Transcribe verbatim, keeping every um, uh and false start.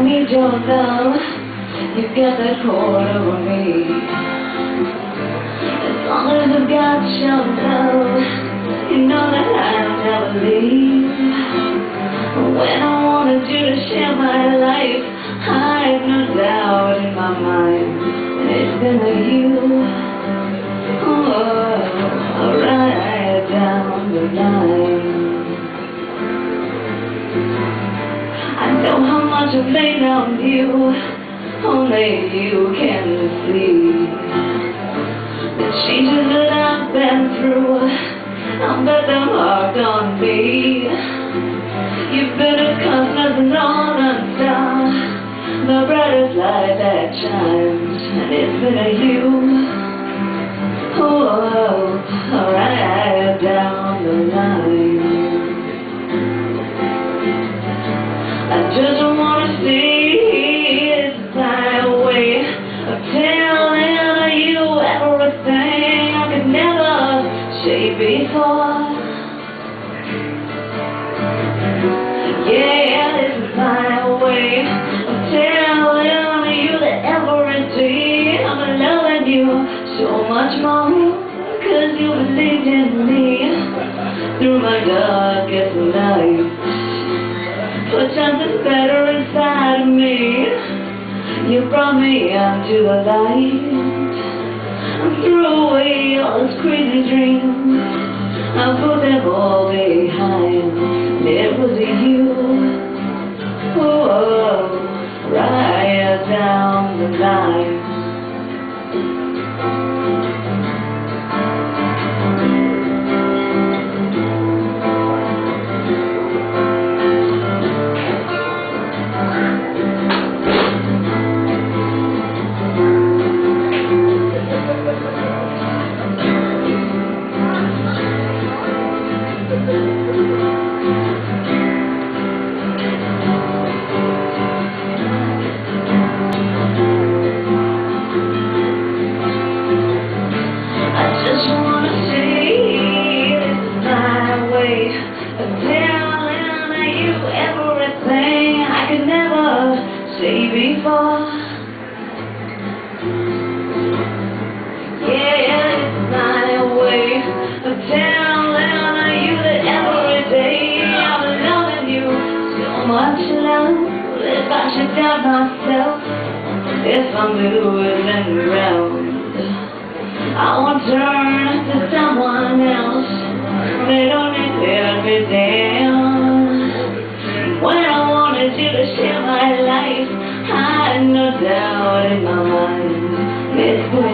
need your love. You got that hold over me. As long as I've got your love, you know that I'll never leave. When I wanted you to share my life, I have no doubt in my mind that it's gonna you. Oh, right down the line. I know how much I've laid on you, only you can see the changes that I've been through. I'll bet them hard on me. You've been a constant and on and star, the brightest light that shines, and it's been a you. Oh, right down the line. I just wanna see it's my way of telling you everything I could never say before. Yeah, this is my way of telling you that every day I'm loving you so much more, 'cause you believed in me through my darkest nights. Put something better inside of me. You brought me into the light. I threw away all those crazy dreams. I put them all behind. And it was you. Oh, right down the line. Say before. Yeah, it's my way of telling you that every day I'm loving you so much love. If I should doubt myself, if I'm losing ground, I won't turn to someone else. They don't need to let me down. When I wanted you to share my life, I had no doubt in my mind. It's